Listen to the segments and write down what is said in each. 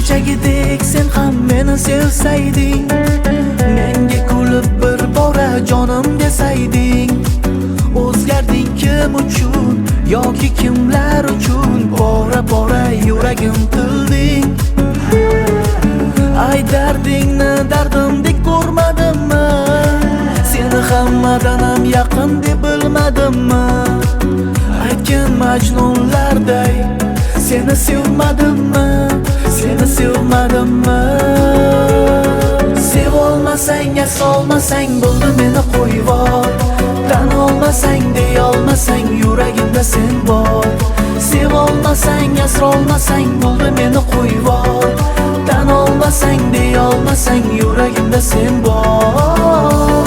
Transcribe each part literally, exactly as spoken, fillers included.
kechagidek sen ham meni sevsayding, menga kulib bir bora jonim desayding. O'zgarding kim uchun yoki kimlar uchun, bora bora yuragim tilding. Ay dardingni dardimdek ko'rmadimmi? Seni hammadan ham yaqin deb bilmadimmi? Aytgan majnunlarday seni sevmadimmi? Seni sevmadimmi? Sevolmasang, yasolmasang bo'ldi meni qo'yvor. Tan olmasang, deyolmasang yuragimda sen bor. Sevolmasang, yasrolmasang bo'ldi meni qo'yvor. Tan olmasang, deyolmasang yuragimda sen bor.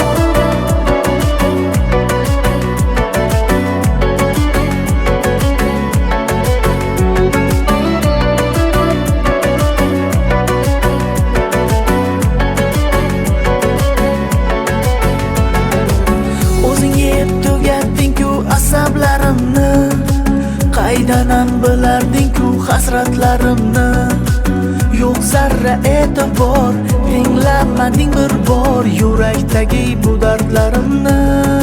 Asablarimni qaydanam bilarding-ku hasratlarimni. Yo'q zarra e'tibor, tinglamading bir bor yurakdagi bu dardlarimni.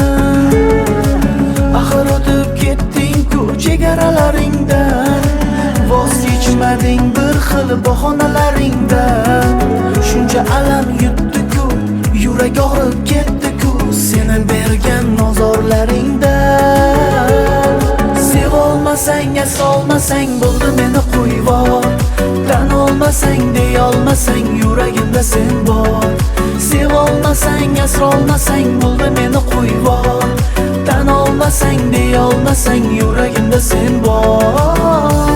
Axir o'tib ketding-ku chegaralaringdan, voz kechmading bir xil bahonalaringdan. Shuncha alam yutdi-ku, yurak og'rib ketdi-ku seni bergan nozorlaringdan. Sevolmasang, yasolmasang bo'ldi meni qo'yvor. Tan olmasang, deyolmasang yuragimda sen bor. Sevolmasang, yasrolmasang bo'ldi meni qo'yvor. Tan olmasang, deyolmasang yuragimda sen bor.